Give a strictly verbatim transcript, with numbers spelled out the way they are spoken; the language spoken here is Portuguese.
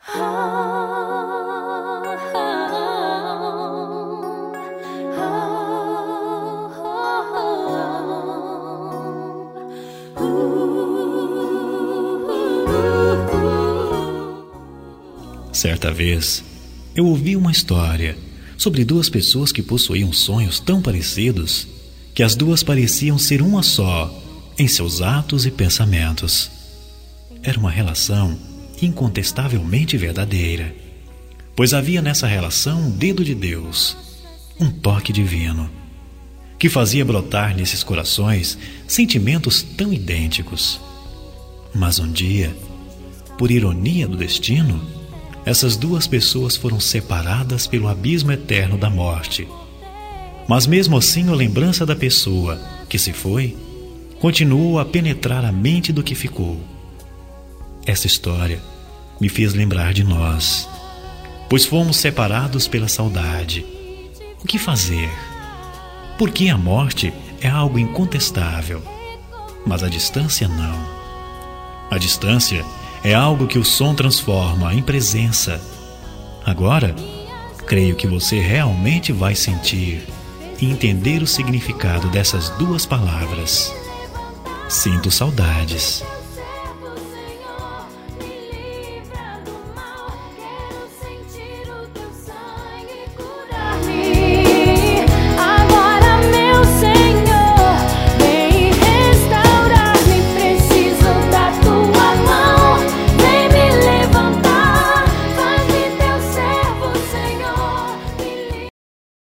Certa vez, eu ouvi uma história sobre duas pessoas que possuíam sonhos tão parecidos que as duas pareciam ser uma só em seus atos e pensamentos. Era uma relação incontestavelmente verdadeira, pois havia nessa relação um dedo de Deus, um toque divino, que fazia brotar nesses corações sentimentos tão idênticos. Mas um dia, por ironia do destino, essas duas pessoas foram separadas pelo abismo eterno da morte. Mas mesmo assim, a lembrança da pessoa que se foi continuou a penetrar a mente do que ficou. Essa história me fez lembrar de nós, pois fomos separados pela saudade. O que fazer? Porque a morte é algo incontestável, mas a distância não. A distância é algo que o som transforma em presença. Agora, creio que você realmente vai sentir e entender o significado dessas duas palavras. Sinto saudades.